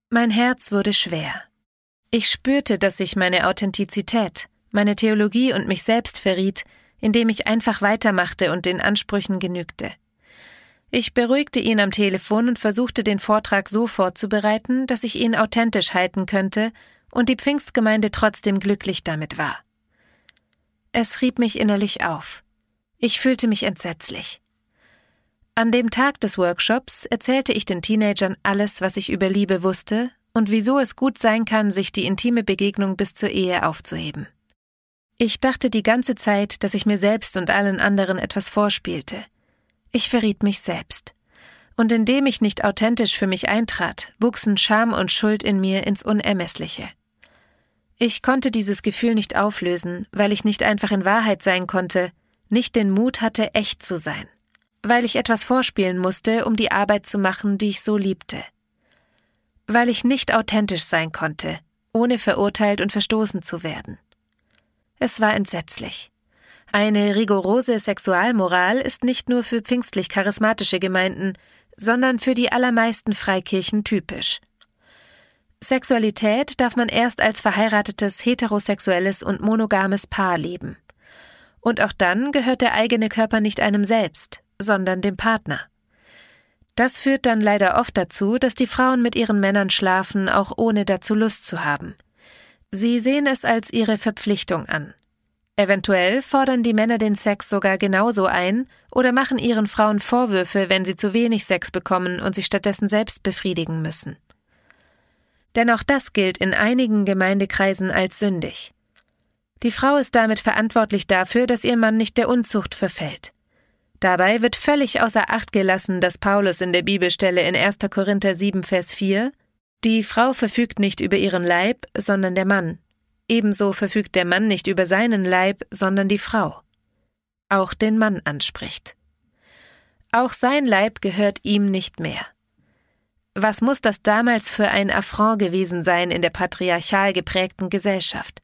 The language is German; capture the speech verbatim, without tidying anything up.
Mein Herz wurde schwer. Ich spürte, dass ich meine Authentizität, meine Theologie und mich selbst verriet, indem ich einfach weitermachte und den Ansprüchen genügte. Ich beruhigte ihn am Telefon und versuchte, den Vortrag so vorzubereiten, dass ich ihn authentisch halten könnte und die Pfingstgemeinde trotzdem glücklich damit war. Es rieb mich innerlich auf. Ich fühlte mich entsetzlich. An dem Tag des Workshops erzählte ich den Teenagern alles, was ich über Liebe wusste und wieso es gut sein kann, sich die intime Begegnung bis zur Ehe aufzuheben. Ich dachte die ganze Zeit, dass ich mir selbst und allen anderen etwas vorspielte. Ich verriet mich selbst. Und indem ich nicht authentisch für mich eintrat, wuchsen Scham und Schuld in mir ins Unermessliche. Ich konnte dieses Gefühl nicht auflösen, weil ich nicht einfach in Wahrheit sein konnte, nicht den Mut hatte, echt zu sein. Weil ich etwas vorspielen musste, um die Arbeit zu machen, die ich so liebte. Weil ich nicht authentisch sein konnte, ohne verurteilt und verstoßen zu werden. Es war entsetzlich. Eine rigorose Sexualmoral ist nicht nur für pfingstlich-charismatische Gemeinden, sondern für die allermeisten Freikirchen typisch. Sexualität darf man erst als verheiratetes, heterosexuelles und monogames Paar leben. Und auch dann gehört der eigene Körper nicht einem selbst, sondern dem Partner. Das führt dann leider oft dazu, dass die Frauen mit ihren Männern schlafen, auch ohne dazu Lust zu haben. Sie sehen es als ihre Verpflichtung an. Eventuell fordern die Männer den Sex sogar genauso ein oder machen ihren Frauen Vorwürfe, wenn sie zu wenig Sex bekommen und sich stattdessen selbst befriedigen müssen. Denn auch das gilt in einigen Gemeindekreisen als sündig. Die Frau ist damit verantwortlich dafür, dass ihr Mann nicht der Unzucht verfällt. Dabei wird völlig außer Acht gelassen, dass Paulus in der Bibelstelle in erster Korinther sieben, Vers vier: Die Frau verfügt nicht über ihren Leib, sondern der Mann. Ebenso verfügt der Mann nicht über seinen Leib, sondern die Frau. Auch den Mann anspricht. Auch sein Leib gehört ihm nicht mehr. Was muss das damals für ein Affront gewesen sein in der patriarchal geprägten Gesellschaft?